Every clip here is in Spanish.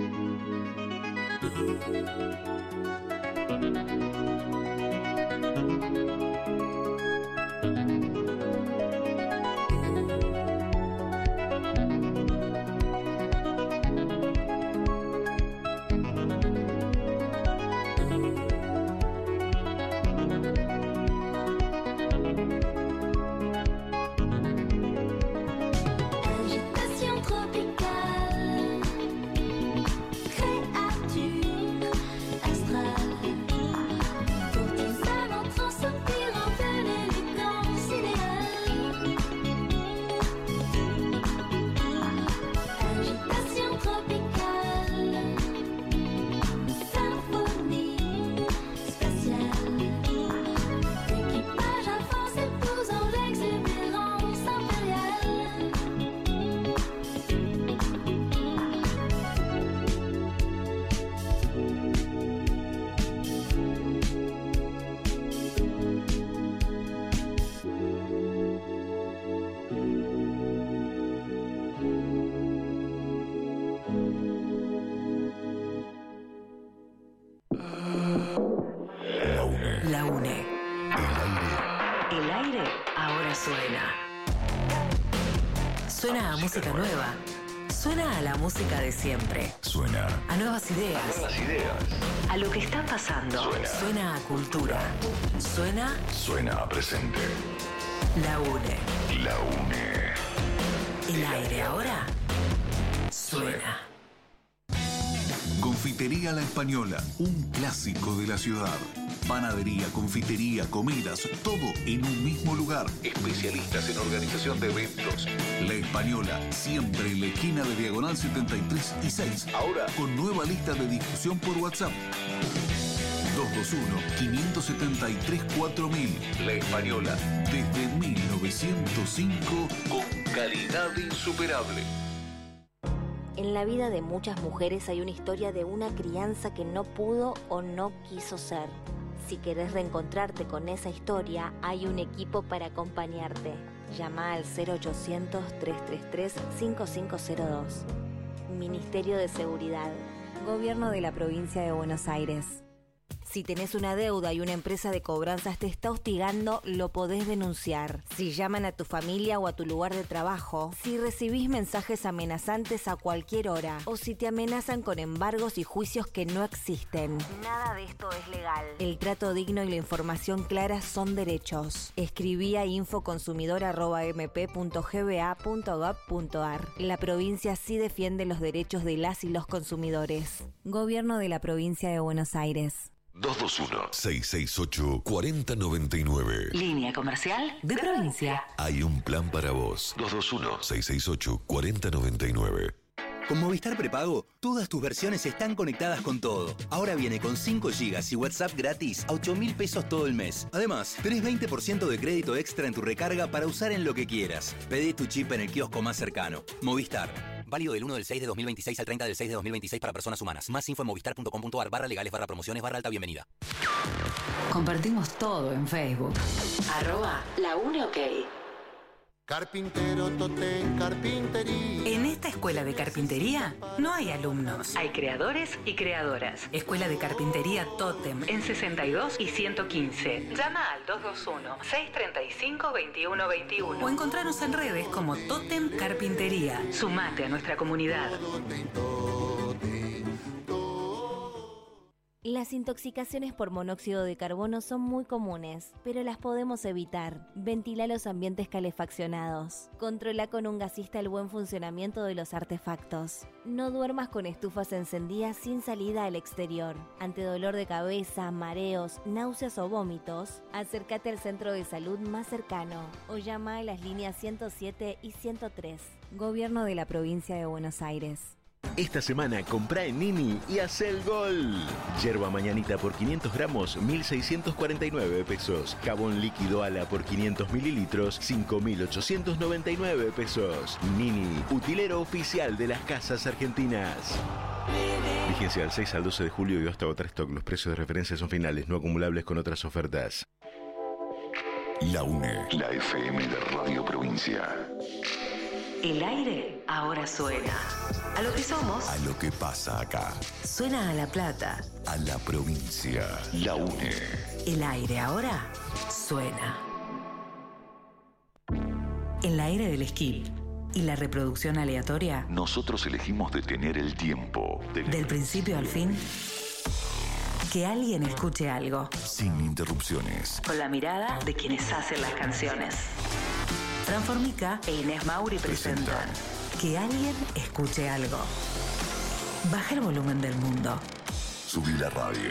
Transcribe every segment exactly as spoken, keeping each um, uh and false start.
Música nueva. Suena a la música de siempre. Suena a nuevas ideas. A nuevas ideas. A lo que está pasando. Suena. Suena a cultura. Suena. Suena a presente. La UNE. La UNE. El aire ahora suena. Confitería La Española, un clásico de la ciudad. Panadería, confitería, comidas, todo en un mismo lugar. Especialistas en organización de eventos. La Española, siempre en la esquina de Diagonal setenta y tres y seis. Ahora con nueva lista de difusión por WhatsApp. dos dos uno, cinco siete tres, cuatro mil. La Española, desde mil novecientos cinco, con calidad insuperable. En la vida de muchas mujeres hay una historia de una crianza que no pudo o no quiso ser. Si querés reencontrarte con esa historia, hay un equipo para acompañarte. Llama al cero ochocientos, tres tres tres, cinco cinco cero dos. Ministerio de Seguridad. Gobierno de la Provincia de Buenos Aires. Si tenés una deuda y una empresa de cobranzas te está hostigando, lo podés denunciar. Si llaman a tu familia o a tu lugar de trabajo, si recibís mensajes amenazantes a cualquier hora, o si te amenazan con embargos y juicios que no existen. Nada de esto es legal. El trato digno y la información clara son derechos. Escribí a infoconsumidor arroba m p punto g b a punto gov punto a r. La provincia sí defiende los derechos de las y los consumidores. Gobierno de la Provincia de Buenos Aires. dos dos uno, seis seis ocho, cuatro cero nueve nueve. Línea comercial de provincia. Hay un plan para vos. dos dos uno, seis seis ocho, cuatro cero nueve nueve. Con Movistar Prepago, todas tus versiones están conectadas con todo. Ahora viene con cinco gigas y WhatsApp gratis a ocho mil pesos todo el mes. Además, tenés veinte por ciento de crédito extra en tu recarga para usar en lo que quieras. Pedí tu chip en el kiosco más cercano. Movistar. Válido del uno del seis de dos mil veintiséis al treinta del seis de dos mil veintiséis para personas humanas. Más info en movistar punto com punto a r barra legales barra promociones barra alta bienvenida. Compartimos todo en Facebook. Arroba La UNE OK. Carpintero Totem Carpintería. En esta escuela de carpintería no hay alumnos, hay creadores y creadoras. Escuela de Carpintería Totem en sesenta y dos y ciento quince. Llama al dos dos uno, seis tres cinco, dos uno dos uno o encontranos en redes como Totem Carpintería. Sumate a nuestra comunidad. Las intoxicaciones por monóxido de carbono son muy comunes, pero las podemos evitar. Ventila los ambientes calefaccionados. Controla con un gasista el buen funcionamiento de los artefactos. No duermas con estufas encendidas sin salida al exterior. Ante dolor de cabeza, mareos, náuseas o vómitos, acércate al centro de salud más cercano o llama a las líneas ciento siete y ciento tres. Gobierno de la Provincia de Buenos Aires. Esta semana comprá en Nini y haz el gol. Yerba mañanita por quinientos gramos, mil seiscientos cuarenta y nueve pesos. Jabón líquido Ala por quinientos mililitros, cinco mil ochocientos noventa y nueve pesos. Nini, utilero oficial de las casas argentinas. Vigencia del seis al doce de julio y hasta agotar stock. Los precios de referencia son finales, no acumulables con otras ofertas. La UNE, la F M de Radio Provincia. El aire ahora suena. A lo que somos. A lo que pasa acá. Suena a La Plata. A la provincia. La une. El aire ahora suena. El aire del skip y la reproducción aleatoria. Nosotros elegimos detener el tiempo. Del, del principio al fin. Que alguien escuche algo. Sin interrupciones. Con la mirada de quienes hacen las canciones. Fran Formica e Inés Mauri presentan Que alguien escuche algo. Baja el volumen del mundo. Subí la radio.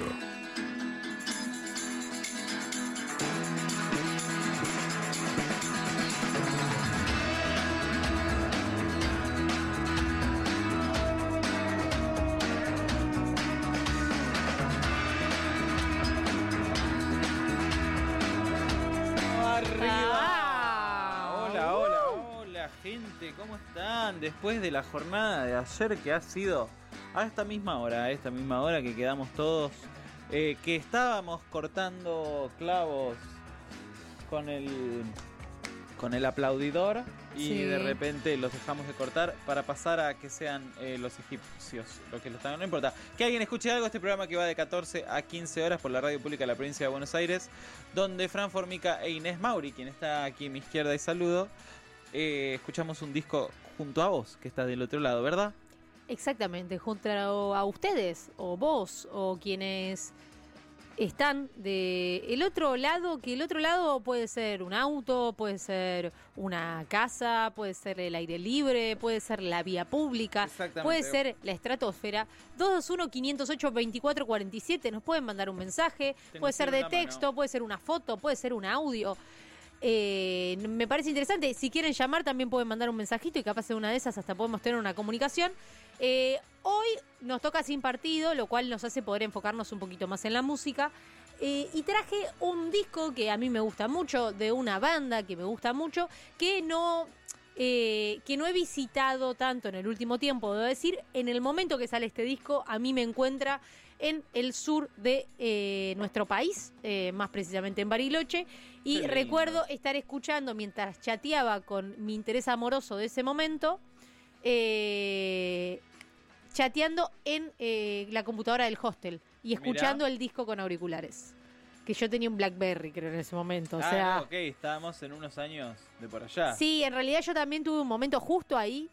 Gente, ¿cómo están? Después de la jornada de ayer que ha sido a esta misma hora, a esta misma hora que quedamos todos, eh, que estábamos cortando clavos con el con el aplaudidor y sí. De repente los dejamos de cortar para pasar a que sean eh, los egipcios los que lo están. No importa. Que alguien escuche algo. Este programa que va de catorce a quince horas por la radio pública de la provincia de Buenos Aires, donde Fran Formica e Inés Mauri, quien está aquí a mi izquierda y saludo, Eh, escuchamos un disco junto a vos, que está del otro lado, ¿verdad? Exactamente, junto a ustedes, o vos, o quienes están de el otro lado, que el otro lado puede ser un auto, puede ser una casa, puede ser el aire libre, puede ser la vía pública, puede ser la estratosfera. Dos dos uno, cinco cero ocho, dos cuatro cuatro siete, nos pueden mandar un mensaje, Tengo puede ser de texto, mano. Puede ser una foto, puede ser un audio. Eh, me parece interesante. Si quieren llamar también pueden mandar un mensajito y capaz de una de esas hasta podemos tener una comunicación. eh, Hoy nos toca sin partido, lo cual nos hace poder enfocarnos un poquito más en la música. eh, Y traje un disco que a mí me gusta mucho, de una banda que me gusta mucho, que no... Eh, que no he visitado tanto en el último tiempo, debo decir. En el momento que sale este disco, a mí me encuentra en el sur de eh, nuestro país, eh, más precisamente en Bariloche. Y recuerdo estar escuchando mientras chateaba con mi interés amoroso de ese momento, eh, chateando en eh, la computadora del hostel y escuchando Mirá. el disco con auriculares. Que yo tenía un BlackBerry, creo, en ese momento. O ah, sea, no, ok, estábamos en unos años de por allá. Sí, en realidad yo también tuve un momento justo ahí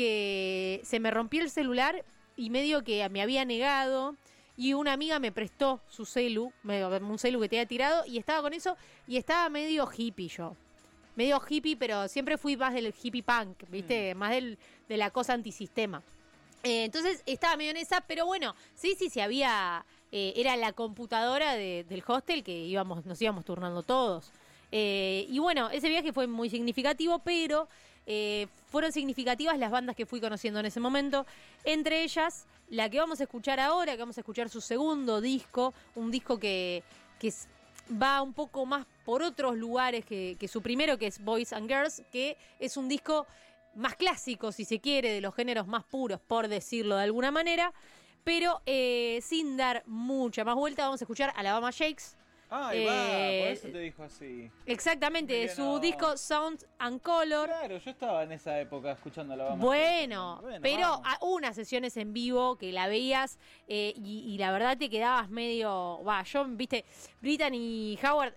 que se me rompió el celular y medio que me había negado y una amiga me prestó su celu, un celu que te había tirado y estaba con eso y estaba medio hippie yo. Medio hippie, pero siempre fui más del hippie punk, ¿viste? Mm. Más del, de la cosa antisistema. Eh, entonces estaba medio en esa, pero bueno, sí, sí, sí había... Eh, era la computadora de, del hostel que íbamos, nos íbamos turnando todos. Eh, y bueno, ese viaje fue muy significativo, pero eh, fueron significativas las bandas que fui conociendo en ese momento. Entre ellas, la que vamos a escuchar ahora, que vamos a escuchar su segundo disco, un disco que, que es, va un poco más por otros lugares que, que su primero, que es Boys and Girls, que es un disco más clásico, si se quiere, de los géneros más puros, por decirlo de alguna manera. Pero eh, sin dar mucha más vuelta, vamos a escuchar Alabama Shakes. Ah, ahí eh, va, por eso te dijo así. Exactamente, Miriam, su no. disco Sound and Color. Claro, yo estaba en esa época escuchando Alabama bueno, Shakes. Bueno, pero vamos. a unas sesiones en vivo que la veías eh, y, y la verdad te quedabas medio... Va, yo, viste, Brittany Howard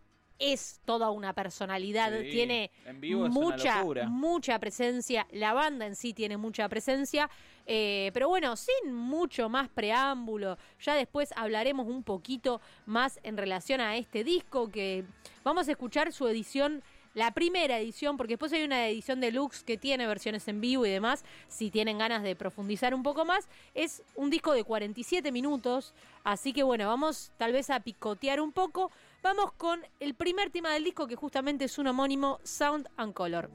es toda una personalidad, sí, tiene en vivo mucha, es una mucha presencia, la banda en sí tiene mucha presencia, eh, pero bueno, sin mucho más preámbulo, ya después hablaremos un poquito más en relación a este disco, que vamos a escuchar su edición, la primera edición, porque después hay una edición deluxe que tiene versiones en vivo y demás, si tienen ganas de profundizar un poco más. Es un disco de cuarenta y siete minutos, así que bueno, vamos tal vez a picotear un poco. Vamos con el primer tema del disco, que justamente es un homónimo, Sound and Color.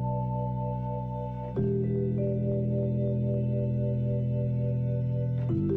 Thank you.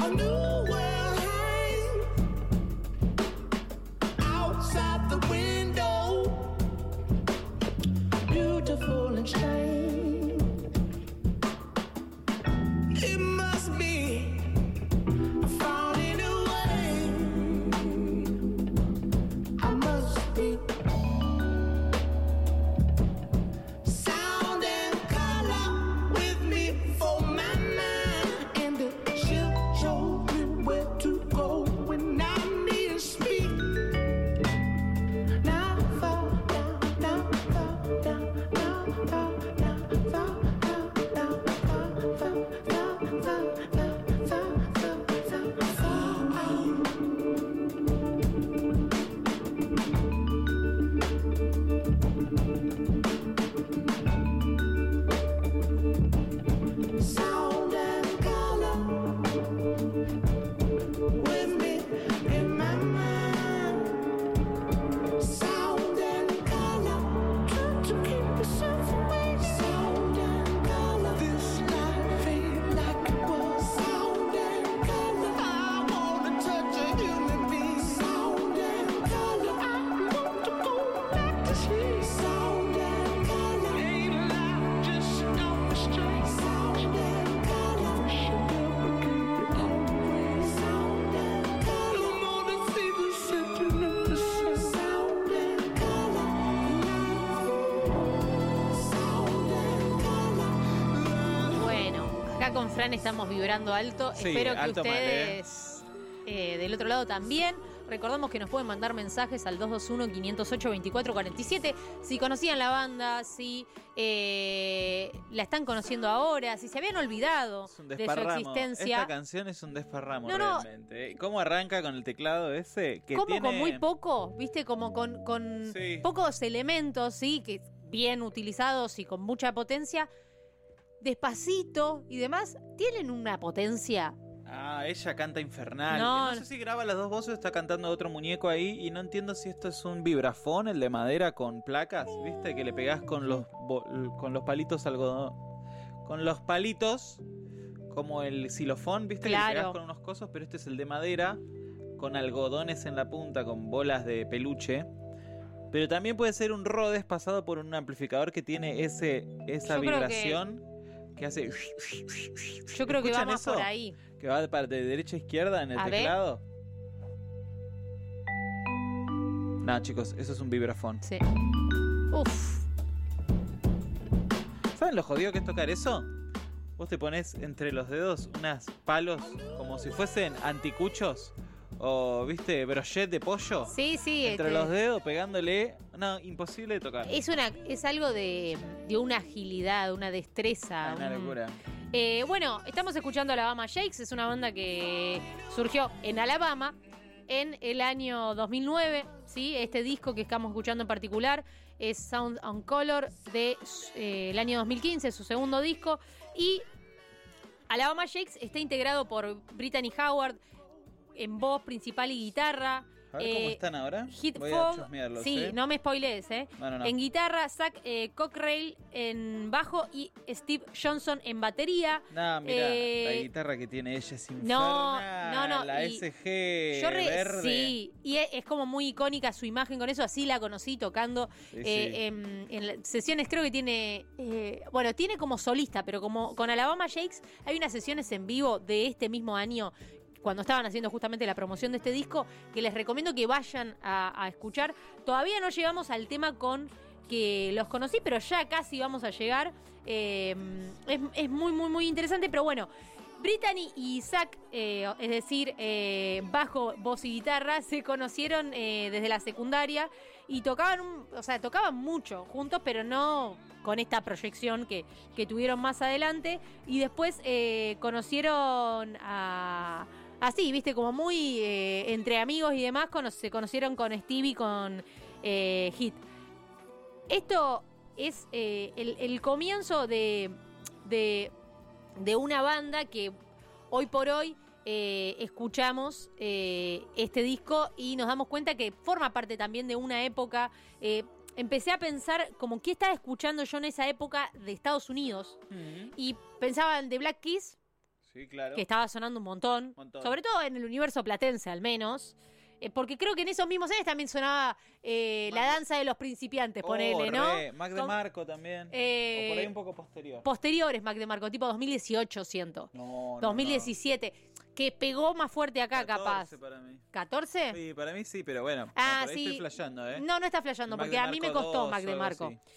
Con Fran estamos vibrando alto. Sí, Espero que alto ustedes mal, ¿eh? Eh, del otro lado también. Recordamos que nos pueden mandar mensajes al dos dos uno, cinco cero ocho, veinticuatro cuarenta y siete. Si conocían la banda, si eh, la están conociendo ahora, si se habían olvidado de su existencia. Esta canción es un desparramo no, no. realmente. ¿Cómo arranca con el teclado ese? Que ¿Cómo tiene... con muy poco? ¿Viste? Como con, con sí. pocos elementos, sí, que bien utilizados y con mucha potencia. Despacito y demás, tienen una potencia. Ah, ella canta infernal. No, no sé si graba las dos voces, está cantando otro muñeco ahí y no entiendo si esto es un vibrafón, el de madera con placas, ¿viste? Que le pegás con los con los palitos algodón, con los palitos como el xilofón, ¿viste? Claro. Que le pegás con unos cosos, pero este es el de madera con algodones en la punta, con bolas de peluche. Pero también puede ser un Rhodes pasado por un amplificador que tiene ese esa Yo vibración. Que... que hace... Yo creo que va más eso? por ahí. Que va de, de derecha a izquierda en el a teclado. No, chicos, eso es un vibrafón. Sí. Uf. ¿Saben lo jodido que es tocar eso? Vos te pones entre los dedos unas palos como si fuesen anticuchos o, viste, brochet de pollo. Sí, sí. Entre este... los dedos pegándole. No, imposible de tocar. Es una, es algo de, de una agilidad, una destreza. Ah, una un... locura. Eh, bueno, estamos escuchando Alabama Shakes. Es una banda que surgió en Alabama en el año dos mil nueve. ¿Sí? Este disco que estamos escuchando en particular es Sound on Color del de, eh, año dos mil quince, su segundo disco. Y Alabama Shakes está integrado por Brittany Howard en voz principal y guitarra. A ver cómo eh, están ahora. Hit Voy Fog, a chusmearlos, sí, ¿eh? no me spoilees, ¿eh? No, no, no. En guitarra, Zach eh, Cockrell en bajo y Steve Johnson en batería. No, mira, eh, la guitarra que tiene ella es infernal. No, no, no. La S G yo re, verde. Sí, y es, es como muy icónica su imagen con eso. Así la conocí tocando sí, eh, sí. En, en sesiones. Creo que tiene, eh, bueno, tiene como solista, pero como con Alabama Shakes hay unas sesiones en vivo de este mismo año, cuando estaban haciendo justamente la promoción de este disco, que les recomiendo que vayan a, a escuchar. Todavía no llegamos al tema con que los conocí, pero ya casi vamos a llegar. Eh, es, es muy, muy, muy interesante, pero bueno, Brittany y Zach, eh, es decir, eh, bajo, voz y guitarra, se conocieron eh, desde la secundaria y tocaban, un, o sea, tocaban mucho juntos, pero no con esta proyección que, que tuvieron más adelante. Y después eh, conocieron a... Así, viste, como muy eh, entre amigos y demás, cono- se conocieron con Stevie, con eh, Hit. Esto es eh, el, el comienzo de, de, de una banda que hoy por hoy eh, escuchamos eh, este disco y nos damos cuenta que forma parte también de una época. Eh, empecé a pensar como qué estaba escuchando yo en esa época de Estados Unidos. Mm-hmm. Y pensaba en The Black Keys. Sí. Sí, claro. Que estaba sonando un montón, montón. Sobre todo en el universo platense, al menos. Eh, porque creo que en esos mismos años también sonaba eh, La danza de los principiantes, ponele, oh, ¿no? Re. Mac de Marco también. Eh, o por ahí un poco posterior. Posteriores, Mac de Marco, tipo dos mil dieciocho, siento. No, no, dos mil diecisiete. No. Que pegó más fuerte acá, catorce capaz. Para mí. ¿catorce? Sí, para mí sí, pero bueno. Ah, no, por ahí sí. estoy flasheando, ¿eh? No, no está flasheando, porque a mí me costó dos, Mac de Marco. Así.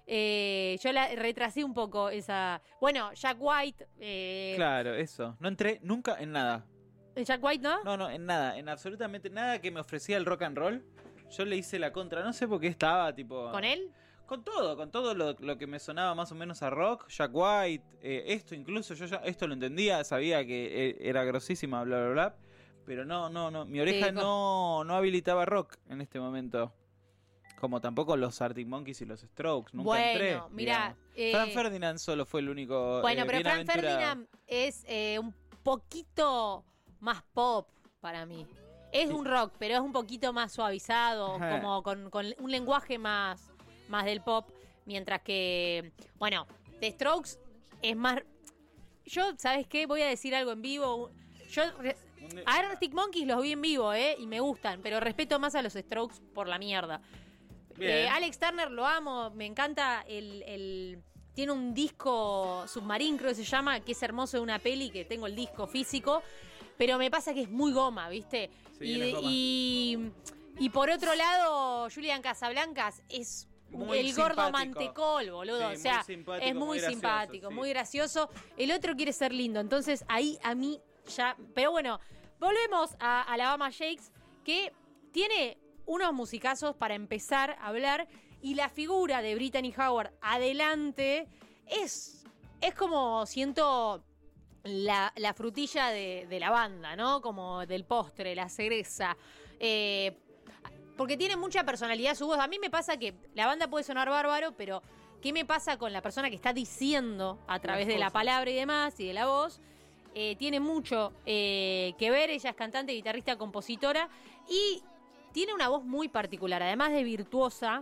Eh, yo la retrasé un poco esa... Bueno, Jack White... Eh... Claro, eso. No entré nunca en nada. ¿En Jack White no? No, no, en nada. En absolutamente nada que me ofrecía el rock and roll. Yo le hice la contra. No sé por qué estaba, tipo... ¿Con él? Con todo, con todo lo, lo que me sonaba más o menos a rock. Jack White, eh, esto incluso, yo ya esto lo entendía, sabía que eh, era grosísima, bla, bla, bla. Pero no, no, no. Mi oreja Sí, no, no habilitaba rock en este momento. Como tampoco los Arctic Monkeys y los Strokes. Nunca bueno, entré. Mira, eh, Fran Ferdinand solo fue el único. Bueno, eh, pero Fran bienaventurado. Ferdinand es eh, un poquito más pop para mí. Es Sí. un rock, pero es un poquito más suavizado, Ajá. como con, con un lenguaje más, más del pop. Mientras que, bueno, The Strokes es más... Yo, ¿sabes qué? Voy a decir algo en vivo. Yo... A Arctic Monkeys los vi en vivo, ¿eh? Y me gustan, pero respeto más a los Strokes por la mierda. Eh, Alex Turner lo amo, me encanta el, el... Tiene un disco Submarine, creo que se llama, que es hermoso de una peli, que tengo el disco físico, pero me pasa que es muy goma, ¿viste? Sí, y, es goma. y, y por otro lado, Julian Casablancas es Muy el gordo simpático. mantecol, boludo. Sí, o sea, muy simpático, es muy, muy gracioso, simpático, sí. muy gracioso. El otro quiere ser lindo, entonces ahí a mí ya... Pero bueno, volvemos a Alabama Shakes, que tiene unos musicazos para empezar a hablar, y la figura de Brittany Howard adelante es, es como, siento, la, la frutilla de, de la banda, ¿no? Como del postre, la cereza. Eh, porque tiene mucha personalidad su voz. A mí me pasa que la banda puede sonar bárbaro, pero ¿qué me pasa con la persona que está diciendo a través de la palabra y demás, y de la voz? Eh, tiene mucho eh, que ver. Ella es cantante, guitarrista, compositora, y tiene una voz muy particular, además de virtuosa.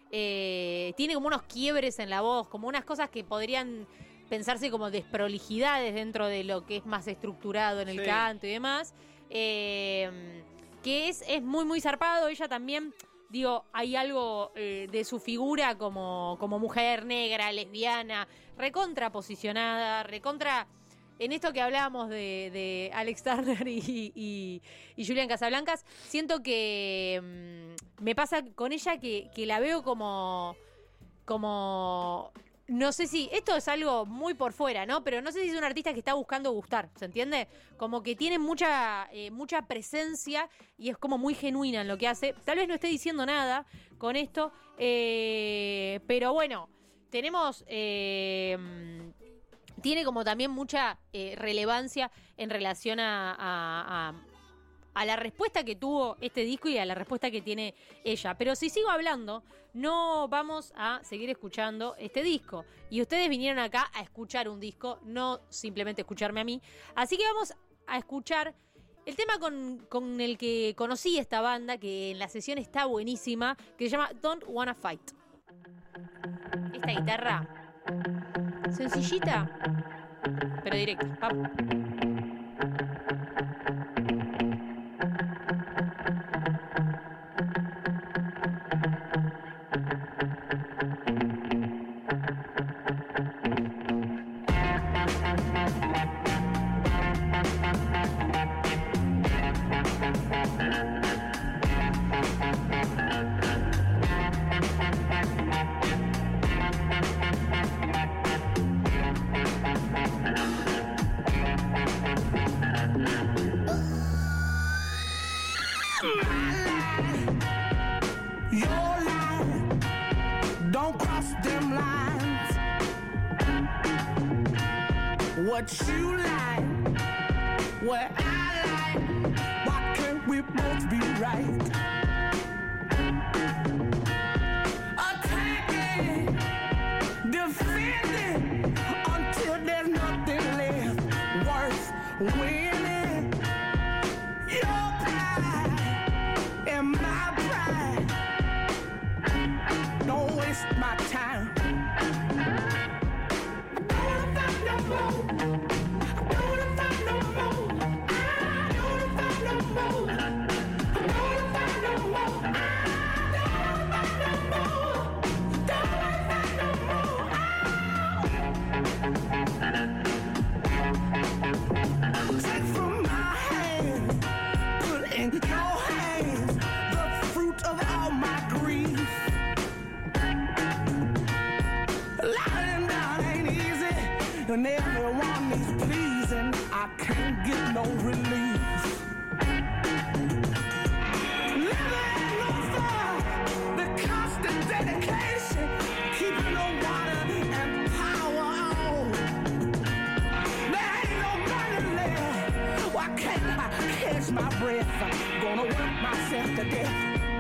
Eh, tiene como unos quiebres en la voz, como unas cosas que podrían pensarse como desprolijidades dentro de lo que es más estructurado en el Sí. canto y demás. Eh, que es, es muy, muy zarpado. Ella también, digo, hay algo eh, de su figura como, como mujer negra, lesbiana, recontra posicionada, recontra... En esto que hablábamos de, de Alex Turner y, y, y Julian Casablancas, siento que mmm, me pasa con ella que, que la veo como, como, no sé si, esto es algo muy por fuera, ¿no? Pero no sé si es un artista que está buscando gustar, ¿se entiende? Como que tiene mucha, eh, mucha presencia y es como muy genuina en lo que hace. Tal vez no esté diciendo nada con esto, eh, pero bueno, tenemos... Eh, tiene como también mucha eh, relevancia en relación a, a, a, a la respuesta que tuvo este disco y a la respuesta que tiene ella. Pero si sigo hablando, no vamos a seguir escuchando este disco. Y ustedes vinieron acá a escuchar un disco, no simplemente escucharme a mí. Así que vamos a escuchar el tema con, con el que conocí esta banda, que en la sesión está buenísima, que se llama Don't Wanna Fight. Esta guitarra... sencillita, pero directa. Vamos. What you like, what I like, why can't we both be right? Attacking, defending, until there's nothing left worth winning. Your pride and my pride, don't waste my time. I don't wanna fight no more. I don't wanna fight When everyone is pleasing, I can't get no relief. Living on fire, the constant dedication, keeping the water and power on. There ain't no money left. Why can't I catch my breath? I'm gonna work myself to death.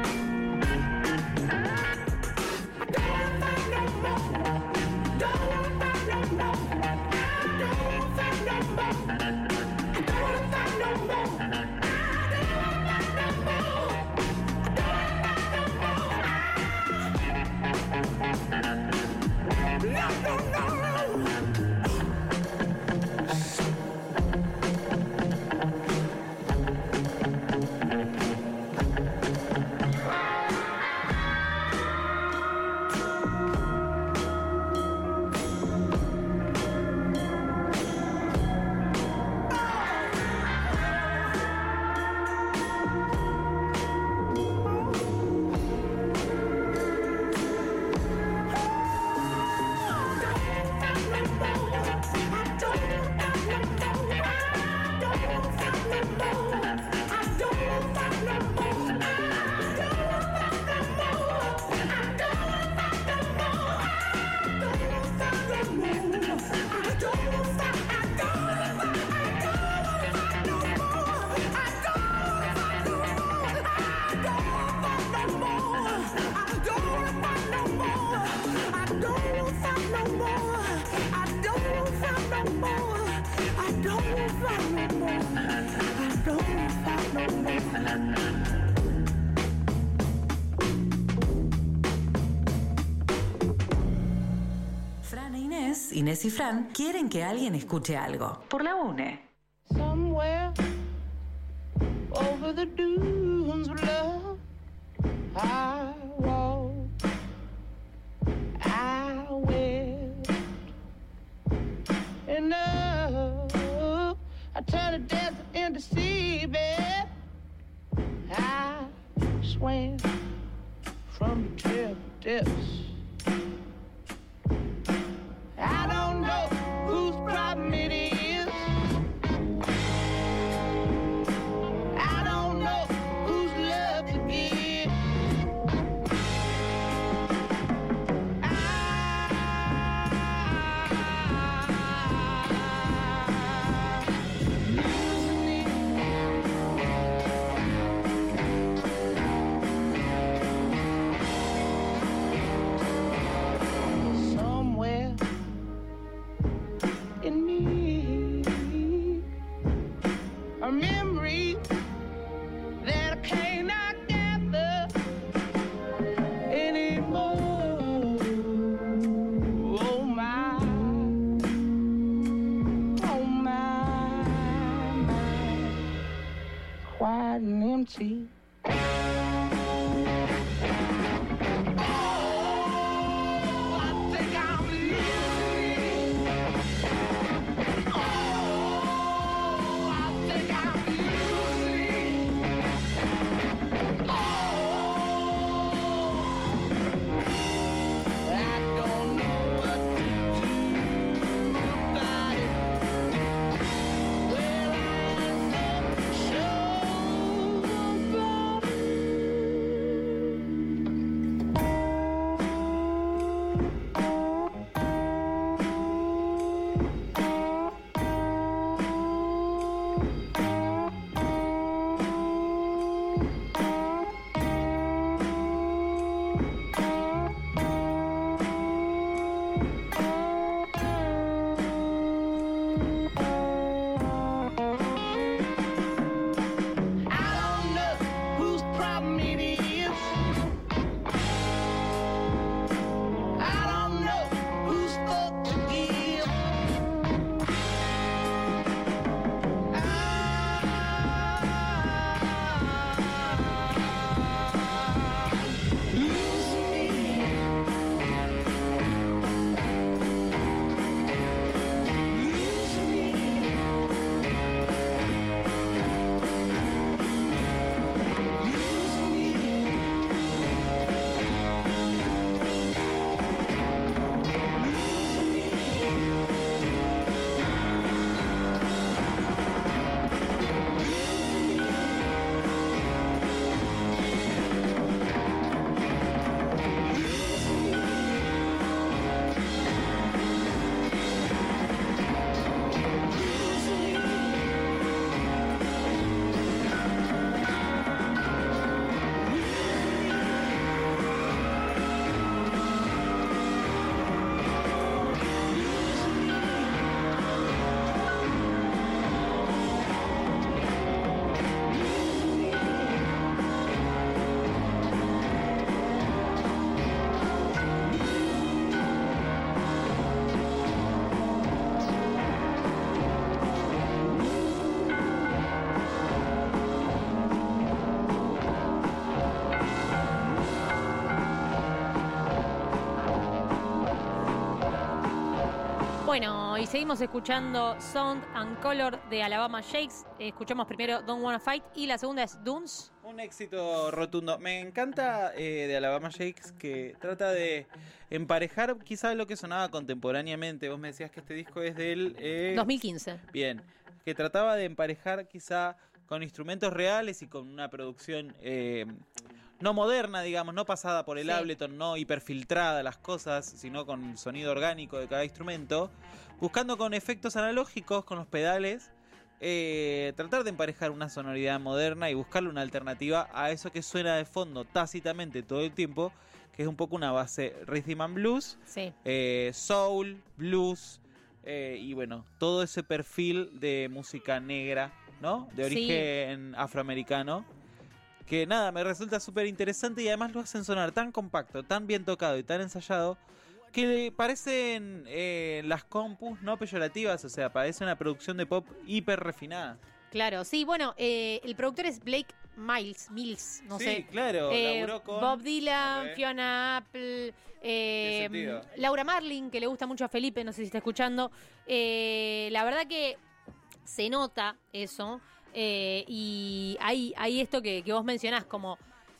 I don't wanna fight no more. Don't wanna fight no more. I don't wanna fight no more. I don't wanna fight no more. I don't wanna fight no more. I don't wanna fight no more. No, no, no. Fran e Inés, Inés y Fran, quieren que alguien escuche algo. Por la UNE. Somewhere over the dunes of love, I walk, I went, and love, I turned the desert into seabed. I swam from the terrible depths. I don't know whose problem it is. I don't know whose love to give. Somewhere in me, a memory that I cannot gather anymore. Oh my, oh my, my, quiet and empty. I don't Bueno, y seguimos escuchando Sound and Color de Alabama Shakes. Escuchamos primero Don't Wanna Fight y la segunda es Dunes. Un éxito rotundo. Me encanta eh, de Alabama Shakes que trata de emparejar quizás lo que sonaba contemporáneamente. Vos me decías que este disco es del... Eh... dos mil quince. Bien, que trataba de emparejar quizá con instrumentos reales y con una producción eh, no moderna, digamos, no pasada por el Sí. Ableton, no hiperfiltrada las cosas, sino con el sonido orgánico de cada instrumento, buscando con efectos analógicos, con los pedales, eh, tratar de emparejar una sonoridad moderna y buscarle una alternativa a eso que suena de fondo tácitamente todo el tiempo, que es un poco una base rhythm and blues, Sí. eh, soul, blues, eh, y bueno, todo ese perfil de música negra, ¿no? De Sí. origen afroamericano. Que nada, me resulta súper interesante y además lo hacen sonar tan compacto, tan bien tocado y tan ensayado que parecen eh, las compus no peyorativas, o sea, parece una producción de pop hiper refinada. Claro, sí, bueno, eh, el productor es Blake Miles, Mills, no Sí, sé. claro, Eh, laburó con- Bob Dylan, Re. Fiona Apple, eh, Tiene sentido. Laura Marling, que le gusta mucho a Felipe, no sé si está escuchando. Eh, la verdad que se nota eso. Eh, y hay, hay esto que, que vos mencionás, como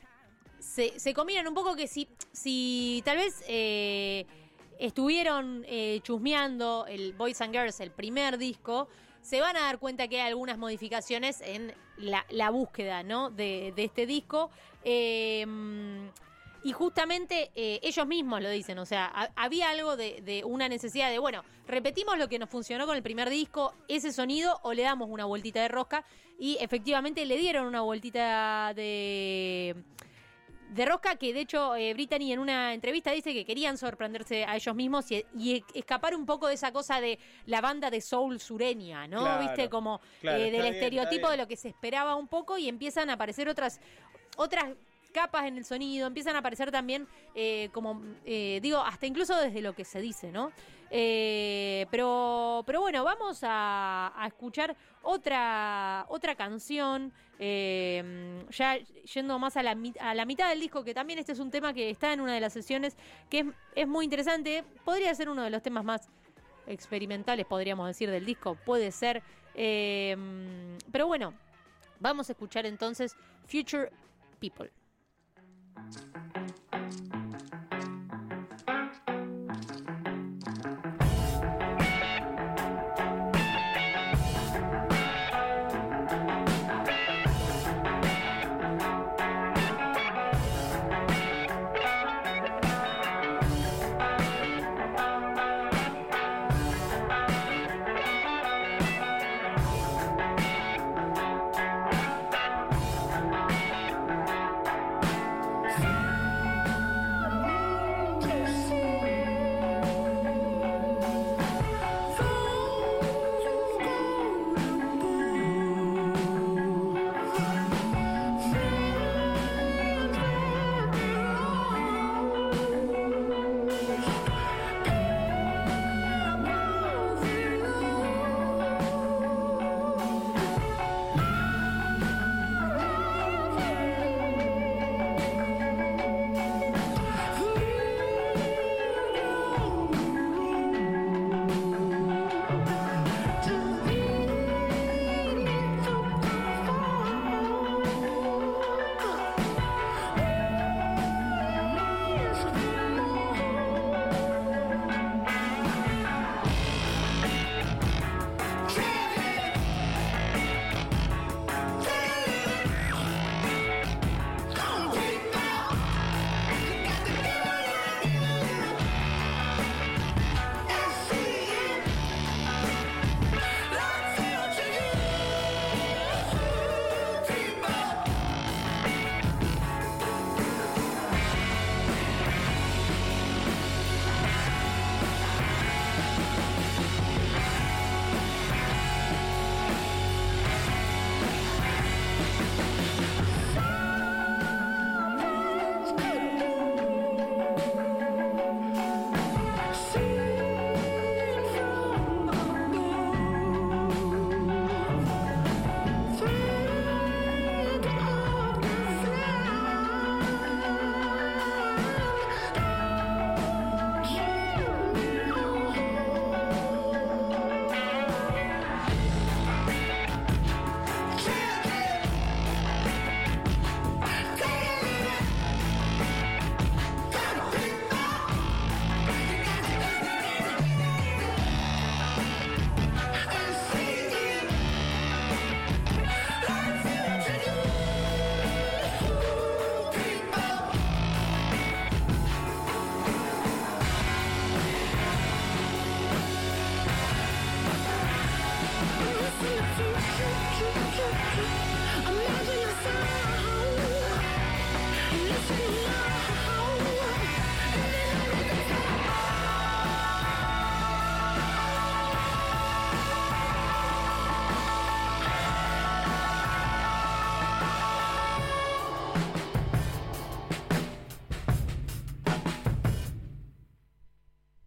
se, se combinan un poco que si, si tal vez eh, estuvieron eh, chusmeando el Boys and Girls, el primer disco, se van a dar cuenta que hay algunas modificaciones en la, la búsqueda, ¿no? de, de este disco. Eh, y justamente eh, ellos mismos lo dicen, o sea, ha- había algo de, de una necesidad de, bueno, repetimos lo que nos funcionó con el primer disco, ese sonido, o le damos una vueltita de rosca, y efectivamente le dieron una vueltita de, de rosca, que de hecho eh, Brittany en una entrevista dice que querían sorprenderse a ellos mismos y, y escapar un poco de esa cosa de la banda de soul sureña, ¿no? Claro, Viste, como claro, eh, está del bien, estereotipo está bien. de lo que se esperaba un poco, y empiezan a aparecer otras otras capas en el sonido, empiezan a aparecer también eh, como, eh, digo, hasta incluso desde lo que se dice, ¿no? Eh, pero, pero bueno, vamos a, a escuchar otra, otra canción, eh, ya yendo más a la, mi- a la mitad del disco, que también este es un tema que está en una de las sesiones, que es, es muy interesante, podría ser uno de los temas más experimentales, podríamos decir, del disco, puede ser, eh, pero bueno, vamos a escuchar entonces Future People. Future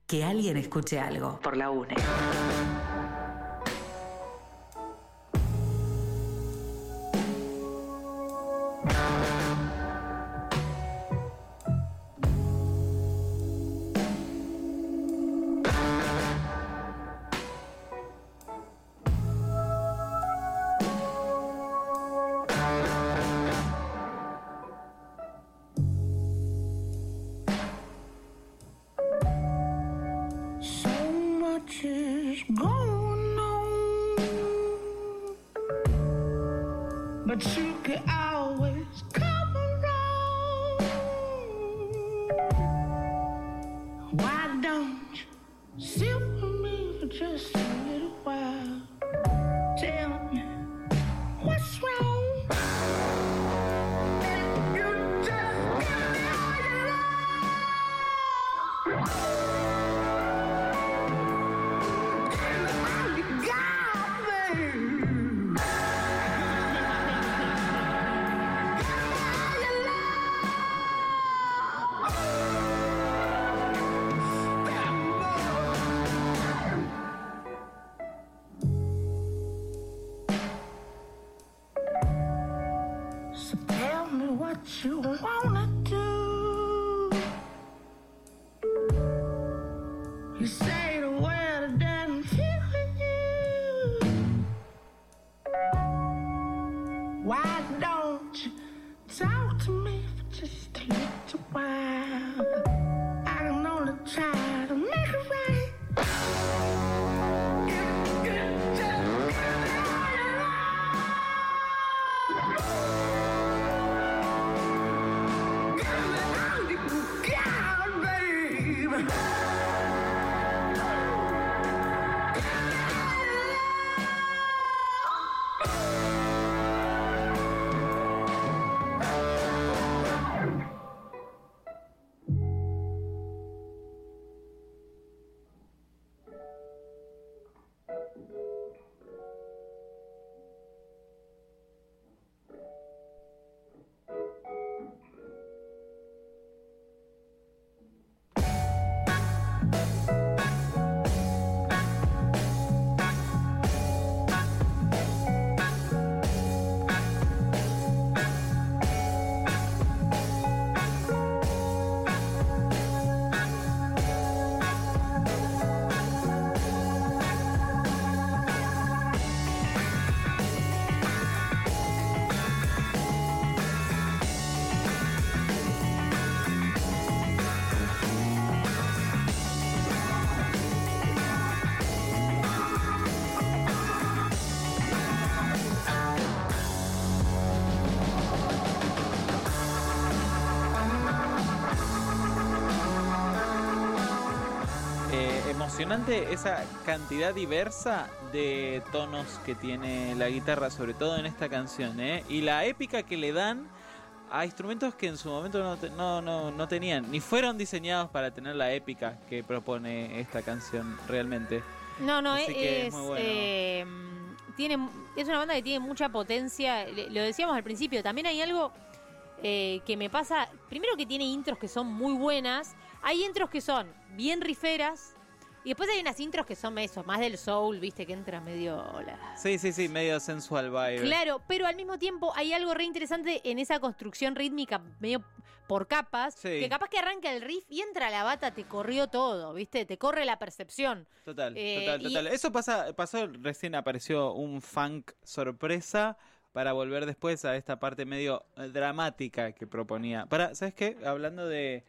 Que alguien escuche algo. Por la UNE. is going on, but you can always come around. Why don't you sit with me for just a little while? Tell me what's wrong. You just give me all your love. You wanna do? You say the word doesn't fit with you. Why don't you talk to me for just a little while? I can only try to make it right. You, you just give me all your love. Emocionante esa cantidad diversa de tonos que tiene la guitarra, sobre todo en esta canción, ¿eh? Y la épica que le dan a instrumentos que en su momento no, te, no, no, no tenían, ni fueron diseñados para tener la épica que propone esta canción realmente. No, no, Así es, que es muy bueno. eh, tiene, es una banda que tiene mucha potencia, lo decíamos al principio, también hay algo eh, que me pasa, primero que tiene intros que son muy buenas, hay intros que son bien riferas, y después hay unas intros que son eso, más del soul, viste, que entra medio... Hola. Sí, sí, sí, medio sensual vibe. Claro, pero al mismo tiempo hay algo re interesante en esa construcción rítmica, medio por capas, sí. Que capaz que arranca el riff y entra la bata, te corrió todo, viste, te corre la percepción. Total, eh, total, total. Y... Eso pasa, pasó, recién apareció un funk sorpresa para volver después a esta parte medio dramática que proponía. Para, ¿sabes qué? Hablando de...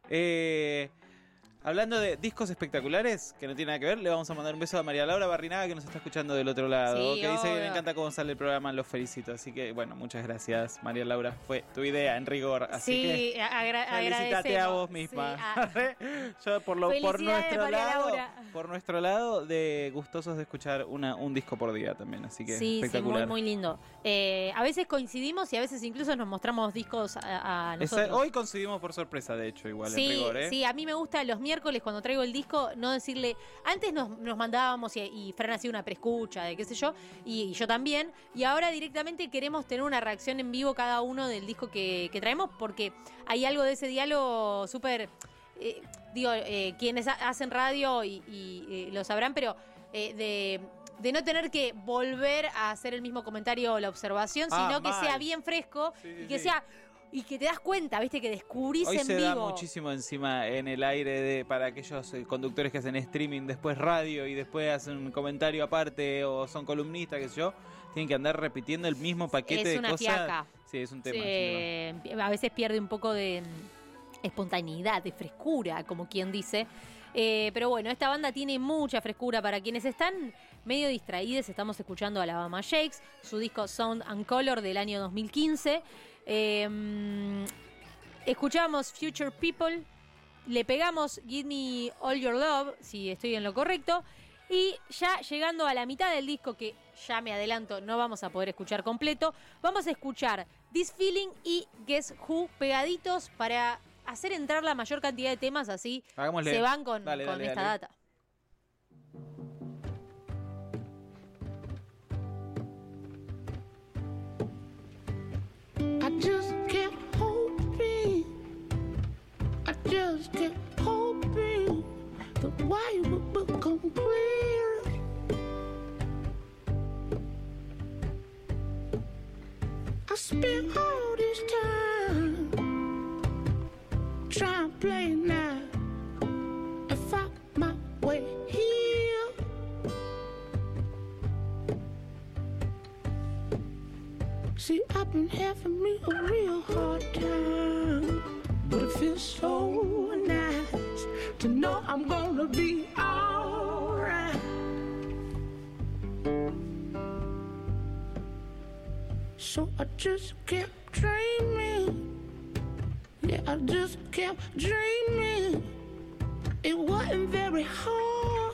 Eh... Hablando de discos espectaculares, que no tiene nada que ver, le vamos a mandar un beso a María Laura Barrinaga, que nos está escuchando del otro lado, sí, que dice obvio. que me encanta cómo sale el programa, los felicito. Así que, bueno, muchas gracias, María Laura. Fue tu idea, en rigor. Así sí, que agra felicitate a vos misma. Sí, a... Yo, por, lo, por, nuestro lado, por nuestro lado, de gustosos de escuchar una, un disco por día también. Así que sí, espectacular. Sí, muy, muy lindo. Eh, a veces coincidimos y a veces incluso nos mostramos discos a, a nosotros. Esa, hoy coincidimos por sorpresa, de hecho, igual, sí, en rigor. ¿eh? Sí, a mí me gusta los miércoles cuando traigo el disco, no decirle, antes nos, nos mandábamos y, y Fran hacía una preescucha de qué sé yo, y, y yo también, y ahora directamente queremos tener una reacción en vivo cada uno del disco que, que traemos, porque hay algo de ese diálogo súper... Eh, digo, eh, quienes ha- hacen radio y, y, eh, lo sabrán, pero eh, de, de no tener que volver a hacer el mismo comentario o la observación, Ah, sino que mal. sea bien fresco Sí, sí, y que sí. sea... Y que te das cuenta, viste, que descubrís Hoy en se vivo. da muchísimo encima en el aire de para aquellos eh, conductores que hacen streaming, después radio y después hacen un comentario aparte o son columnistas, qué sé yo, tienen que andar repitiendo el mismo paquete Es de una cosas. fiaca. Sí, es un tema. Sí, es un tema. a veces pierde un poco de mm, espontaneidad, de frescura, como quien dice. Eh, pero bueno, esta banda tiene mucha frescura. Para quienes están medio distraídos, estamos escuchando a Alabama Shakes, su disco Sound and Color del año dos mil quince. Eh, escuchamos Future People, le pegamos Give Me All Your Love, si estoy en lo correcto, y ya llegando a la mitad del disco, que ya me adelanto, no vamos a poder escuchar completo, vamos a escuchar This Feeling y Guess Who pegaditos para hacer entrar la mayor cantidad de temas, así Hagámosle. se van con, Dale, con dale, esta dale. data. I just kept hoping, I just kept hoping the way would become clear. I spent all this time trying to play now and find my way here. See, I've been having me a real hard time, but it feels so nice to know I'm gonna be alright. So I just kept dreaming, yeah, I just kept dreaming. It wasn't very hard.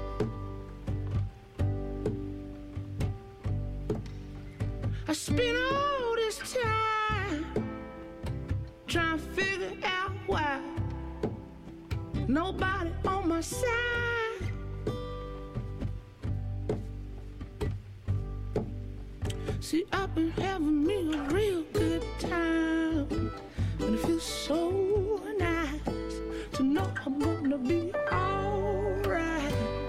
I spent all this time trying to figure out why nobody on my side. See, I've been having me a real good time, and it feels so nice to know I'm gonna be alright.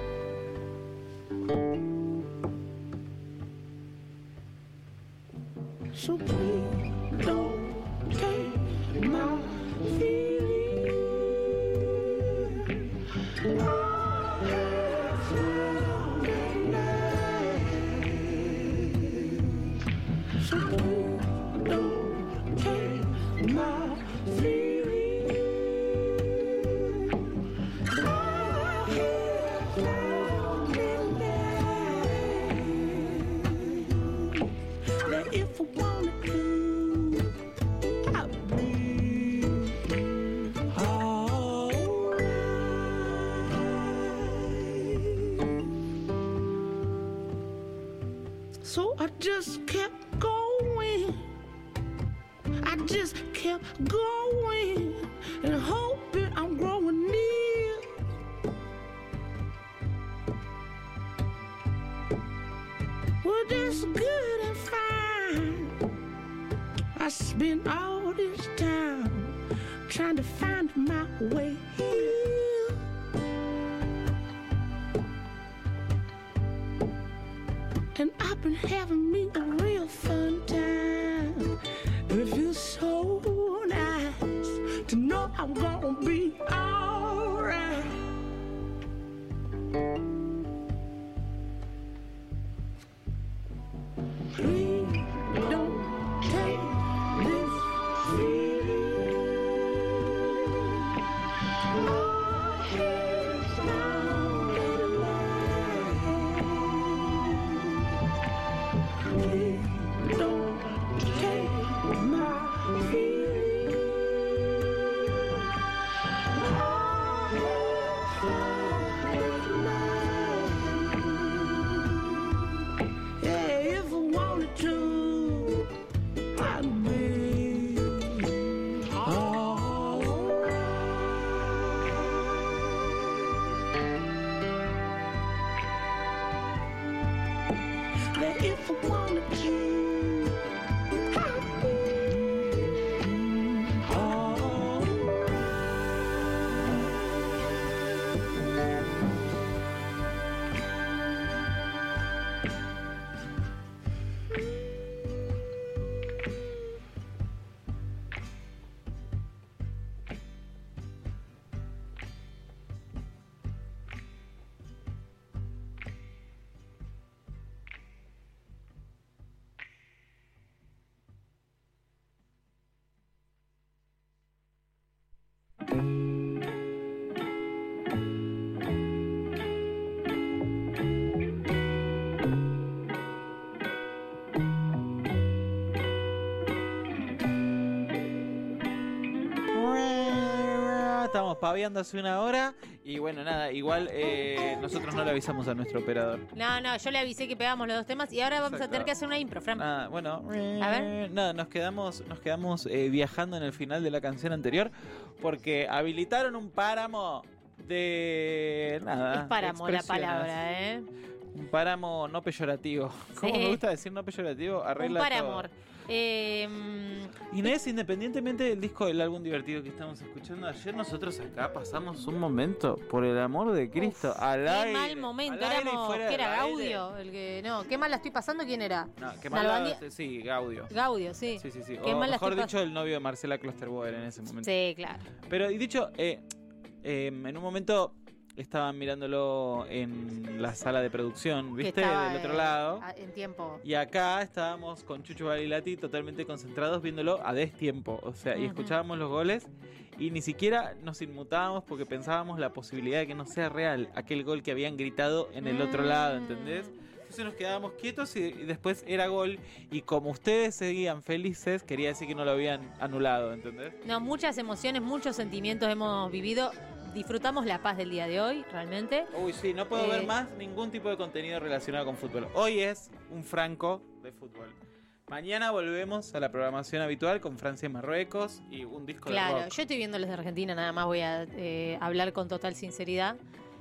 So please don't take my feeling. I have found it now. So please don't take my feeling. I have found it now. That if I wanted to, I'd be alright. So I just kept going. I just kept going and hoping I'm growing near. Well, that's good and fine. I spent all this time trying to find my way here. And I've been having me a real fun time. And it feels so nice to know I'm gonna be alright. Please don't take this feeling. My head's down in line. Please don't take my feeling. My head's down in line. Yeah, if I wanted to, I'd be alright. That if I wanted to, I'd be alright. Estamos paviando hace una hora y bueno, nada, igual eh, nosotros no le avisamos a nuestro operador. No, no, yo le avisé que pegamos los dos temas y ahora vamos Exacto. a tener que hacer una impro, Fran. Ah, bueno, A ver. nada, nos quedamos, nos quedamos eh, viajando en el final de la canción anterior porque habilitaron un páramo de nada. Es páramo la expresiones. palabra, ¿eh? Un páramo no peyorativo. ¿Cómo Sí. me gusta decir no peyorativo? Arregla Un paramor. todo. Eh, Inés, independientemente del disco del álbum divertido que estamos escuchando, ayer nosotros acá pasamos un momento, por el amor de Cristo, Uf, al qué aire. mal momento. al aire y Éramos, fuera ¿qué era? del aire. Gaudio. El que, no, qué mal la estoy pasando. ¿Quién era? No, qué mal. Nalbandia- Sí, Gaudio. Gaudio, sí. Sí, sí, sí. Qué O mal la mejor estoy dicho, el novio de Marcela Klosterboer en ese momento. Sí, claro. Pero, y dicho, eh, eh, en un momento estaban mirándolo en la sala de producción, Que ¿viste? estaba, Del otro eh, lado. a- En tiempo. Y acá estábamos con Chucho Barilati totalmente concentrados viéndolo a destiempo. O sea, y Ujú. escuchábamos los goles y ni siquiera nos inmutábamos porque pensábamos la posibilidad de que no sea real aquel gol que habían gritado en el otro lado, ¿entendés? Entonces nos quedábamos quietos y, y después era gol. Y como ustedes seguían felices, quería decir que no lo habían anulado, ¿entendés? No, muchas emociones, muchos sentimientos hemos vivido. Disfrutamos la paz del día de hoy, realmente. Uy, sí, no puedo Eh, ver más ningún tipo de contenido relacionado con fútbol. Hoy es un franco de fútbol. Mañana volvemos a la programación habitual con Francia y Marruecos y un disco de Claro, rock. yo estoy viendo los de Argentina, nada más voy a eh, hablar con total sinceridad.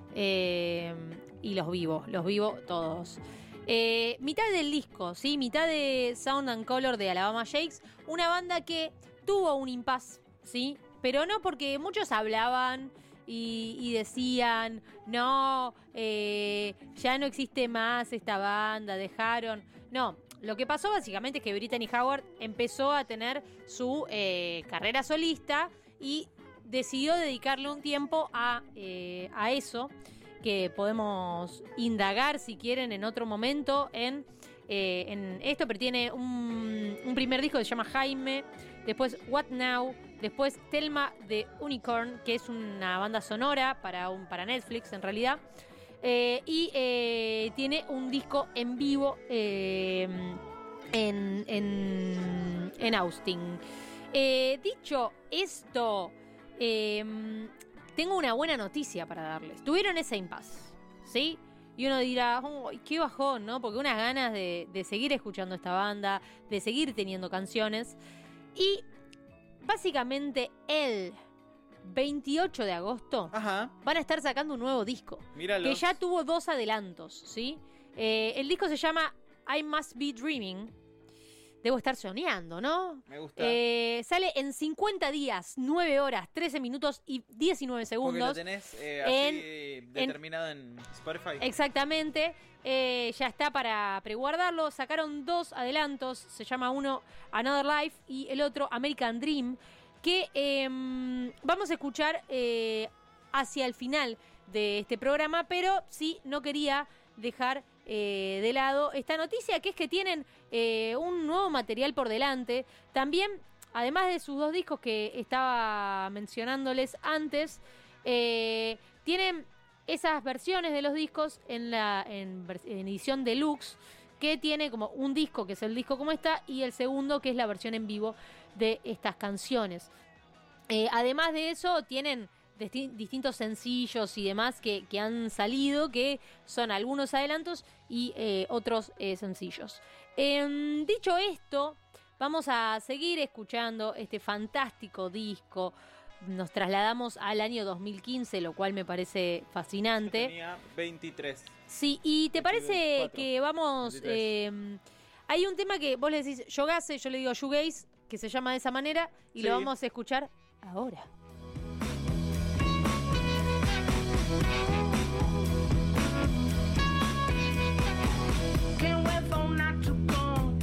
Eh, y los vivo, los vivo todos. Eh, mitad del disco, ¿sí? Mitad de Sound and Color de Alabama Shakes, una banda que tuvo un impasse, ¿sí? Pero no porque muchos hablaban y, y decían, no, eh, ya no existe más esta banda, dejaron... No, lo que pasó básicamente es que Brittany Howard empezó a tener su eh, carrera solista y decidió dedicarle un tiempo a, eh, a eso, que podemos indagar si quieren en otro momento en, eh, en esto, pero tiene un, un primer disco que se llama Jaime, después What Now, después Thelma de Unicorn, que es una banda sonora para, un, para Netflix en realidad, eh, y eh, tiene un disco en vivo eh, en, en, en Austin. Eh, dicho esto, eh, tengo una buena noticia para darles. Tuvieron ese impasse, ¿sí? Y uno dirá, oh, qué bajón, ¿no? Porque unas ganas de, de seguir escuchando esta banda, de seguir teniendo canciones. Y básicamente el veintiocho de agosto Ajá. van a estar sacando un nuevo disco. Míralos. Que ya tuvo dos adelantos, ¿sí? Eh, el disco se llama I Must Be Dreaming. Debo estar soñando, ¿no? Me gusta. Eh, sale en cincuenta días, nueve horas, trece minutos y diecinueve Porque segundos. lo tenés eh, así en- determinado en, Spotify. Exactamente. Eh, ya está para preguardarlo. Sacaron dos adelantos. Se llama uno Another Life y el otro American Dream. Que eh, vamos a escuchar eh, hacia el final de este programa. Pero sí, no quería dejar eh, de lado esta noticia, que es que tienen eh, un nuevo material por delante. También, además de sus dos discos que estaba mencionándoles antes, eh, tienen esas versiones de los discos en la en, vers- en edición deluxe, que tiene como un disco que es el disco como está y el segundo que es la versión en vivo de estas canciones. Eh, además de eso tienen disti- distintos sencillos y demás que, que han salido, que son algunos adelantos y eh, otros eh, sencillos. Em, dicho esto, vamos a seguir escuchando este fantástico disco. Nos trasladamos al año dos mil quince, lo cual me parece fascinante. Tenía veintitrés. Sí, y ¿te parece veinticuatro, que vamos... veintitrés. eh, hay un tema que vos le decís Shogaze, yo le digo shoegaze, que se llama de esa manera, y Sí. lo vamos a escuchar ahora. Can't wait for night to come.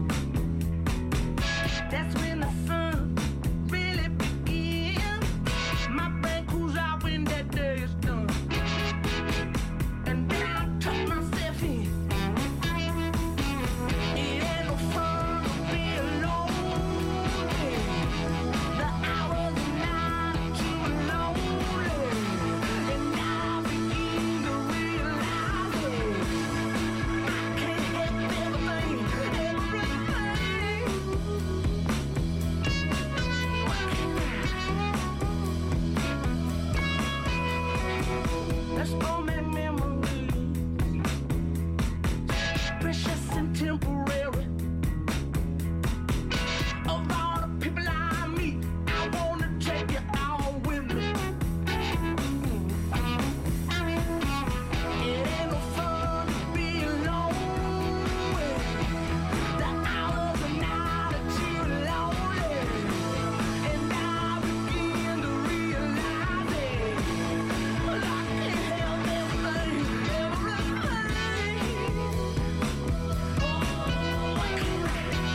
That's when the sun really begins. My brain cools out when that day is done. And then I tuck myself in. It ain't no fun to be alone. The hours and nights Let's all make memories, precious and temporary. Of all the people I meet, I wanna take you all with me. It ain't no fun to be alone. The hours are not too lonely, and I begin to realize it. But I can't help everything, everything. Oh, I can't.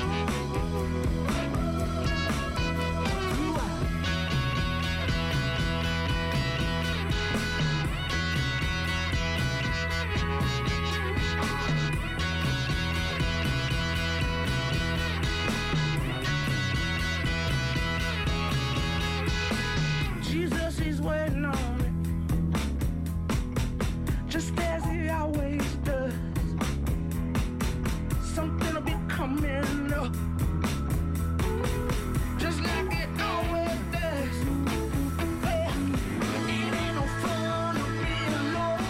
Jesus is waiting on me, just as he always does. Something will be coming up, just like it always does. Yeah. It ain't no fun to be alone.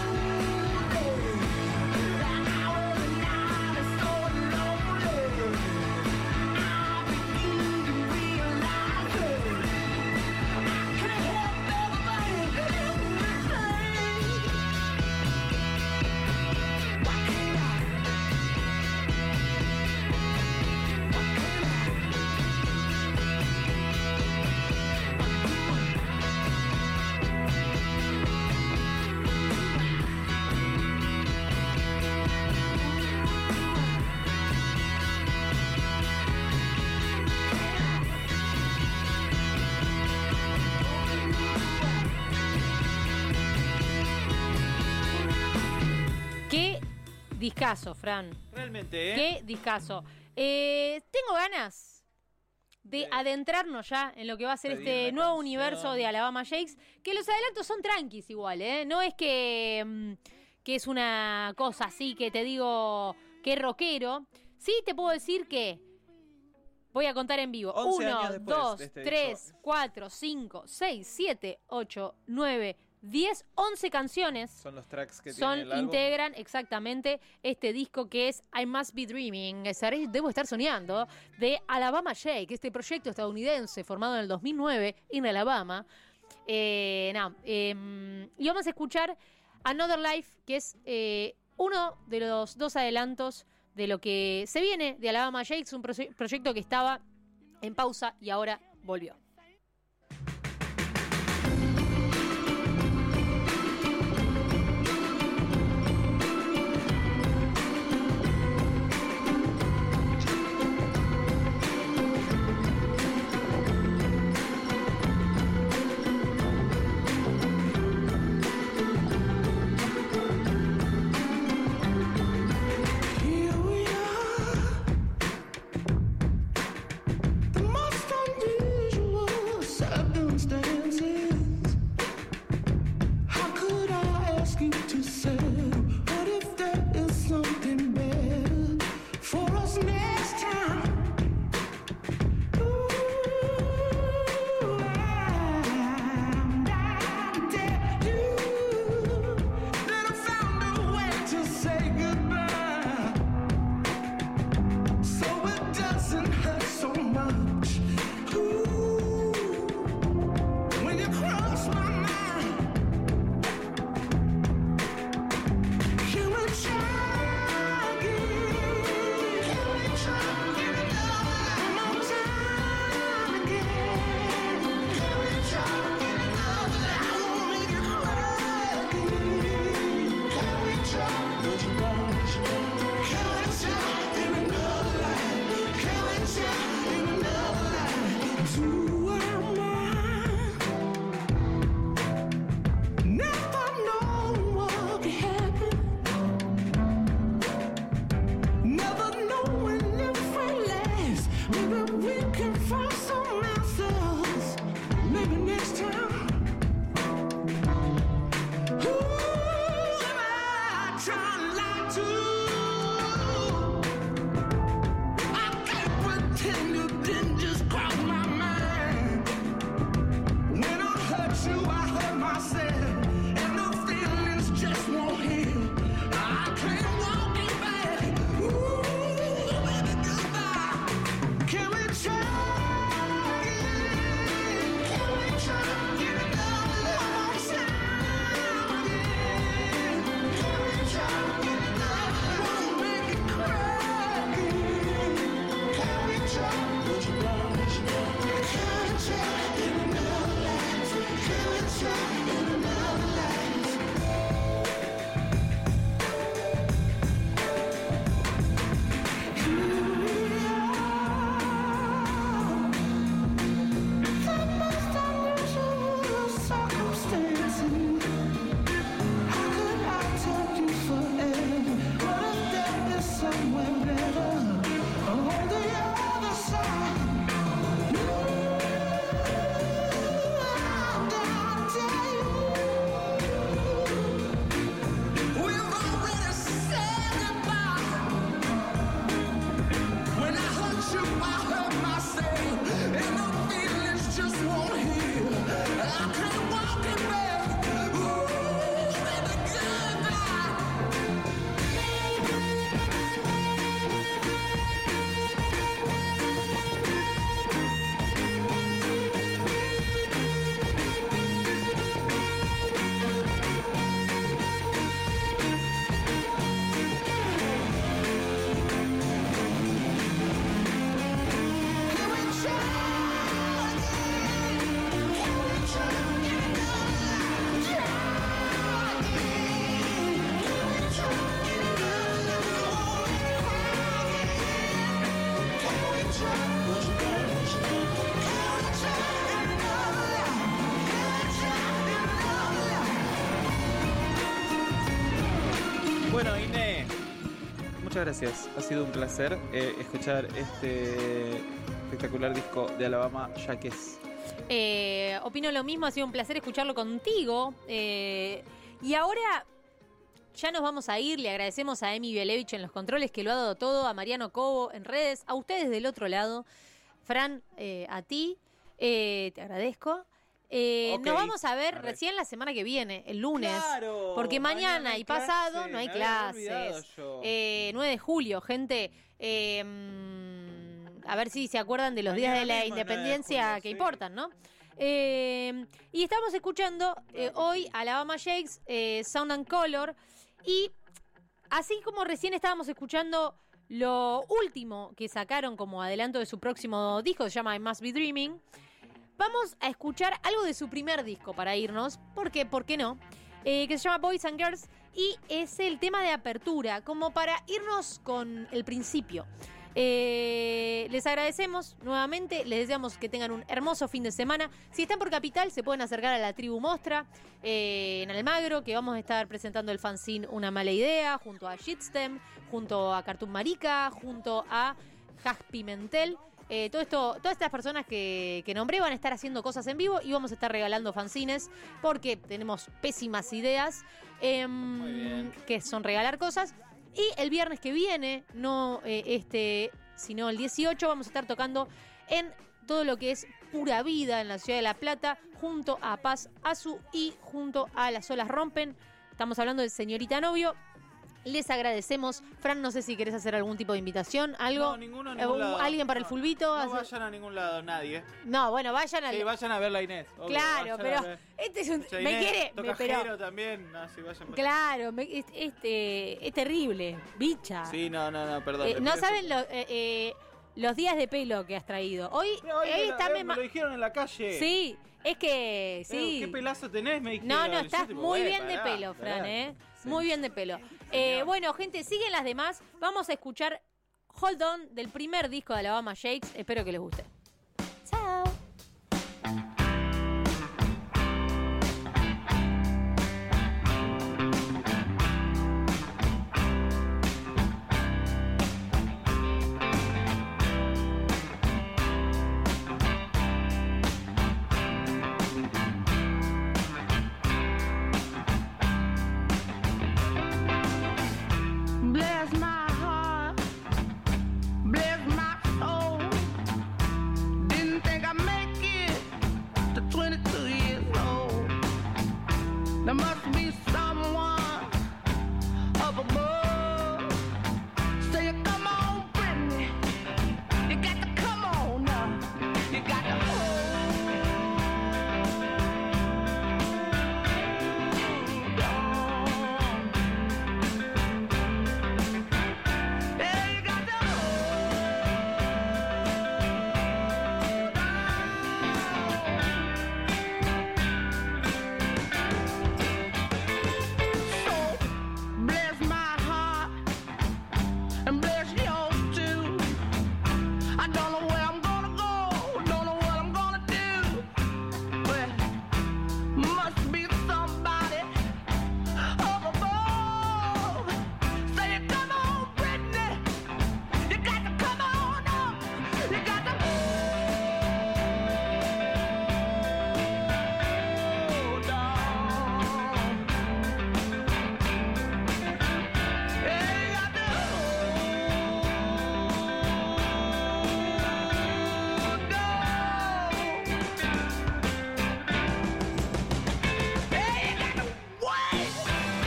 The hour of the night is so lonely. I begin to realize it. Can't help everything, everything. Why can't I? Why can't I? Qué discazo, Fran. Realmente, ¿eh? Qué discazo. Eh, tengo ganas de adentrarnos ya en lo que va a ser Pedir este una nuevo canción. universo de Alabama Shakes, que los adelantos son tranquis igual, ¿eh? No es que, mm, que es una cosa así que te digo que es rockero. Sí te puedo decir que voy a contar en vivo. once uno, años después dos, de este tres, cuatro, cinco, seis, siete, ocho, nueve, diez, once canciones. Son los tracks que Son, tiene el álbum. integran exactamente este disco que es I Must Be Dreaming, estaré- debo estar soñando, de Alabama Shake, este proyecto estadounidense formado en el dos mil nueve en Alabama. Eh, no, eh, y vamos a escuchar Another Life, que es eh, uno de los dos adelantos de lo que se viene de Alabama Shakes, un proye- proyecto que estaba en pausa y ahora volvió. Here we are, the most unusual Bueno, Inés, muchas gracias. Ha sido un placer eh, escuchar este espectacular disco de Alabama Yaquez. Eh, opino lo mismo, ha sido un placer escucharlo contigo. Eh, y ahora ya nos vamos a ir. Le agradecemos a Emi Bielevich en los controles, que lo ha dado todo, a Mariano Cobo en redes, a ustedes del otro lado. Fran, eh, a ti, eh, te agradezco. Eh, Ok. Nos vamos a ver Correcto. recién la semana que viene, el lunes. Claro, porque mañana, mañana hay y pasado clase, no hay me había olvidado clases. yo. Eh, nueve de julio, gente. Eh, mm, a ver si se acuerdan de los días Mañana de la mismo, nueve de independencia julio, que sí. importan, ¿no? Eh, y estamos escuchando eh, hoy Alabama Shakes, eh, Sound and Color. Y así como recién estábamos escuchando lo último que sacaron como adelanto de su próximo disco, se llama I Must Be Dreaming, vamos a escuchar algo de su primer disco para irnos, porque, ¿por qué no? Eh, que se llama Boys and Girls y es el tema de apertura, como para irnos con el principio. Eh, les agradecemos nuevamente, les deseamos que tengan un hermoso fin de semana. Si están por Capital, se pueden acercar a la Tribu Mostra eh, en Almagro, que vamos a estar presentando el fanzine Una Mala Idea, junto a Shitstem, junto a Cartoon Marica, junto a Jas Pimentel. Eh, todo esto, todas estas personas que, que nombré van a estar haciendo cosas en vivo y vamos a estar regalando fanzines porque tenemos pésimas ideas, eh, Muy bien. que son regalar cosas. Y el viernes que viene, no eh, este, sino el dieciocho, vamos a estar tocando en todo lo que es Pura Vida en la ciudad de La Plata, junto a Paz Azu y junto a Las Olas Rompen. Estamos hablando de Señorita Novio. Les agradecemos. Fran, no sé si querés hacer algún tipo de invitación, algo. No, ninguno, Eh, ningún lado. ¿Alguien para el fulbito? No Hacer- vayan a ningún lado, nadie. No, bueno, vayan al... Sí, vayan a verla a Inés. obvio, Claro, vayan a pero ver. este es un... Che, me Inés, quiere... toca me- pero, Jero también. No, sí, vayan. claro, me- es, este, es terrible, bicha. Sí, no, no, no, perdón. Eh, me no pido saben lo- eh, eh, los días de pelo que has traído. Hoy, Pero hoy hoy me, lo- está eh, me- me lo dijeron en la calle. Sí, es que... Eh, sí. ¿Qué pelazo tenés? Me dijeron. No, no, Yo estás tipo, muy eh, bien de pará, pelo, Fran, pará. ¿eh? Sí. Muy bien de pelo. Eh, bueno, gente, siguen las demás. Vamos a escuchar Hold On del primer disco de Alabama Shakes. Espero que les guste.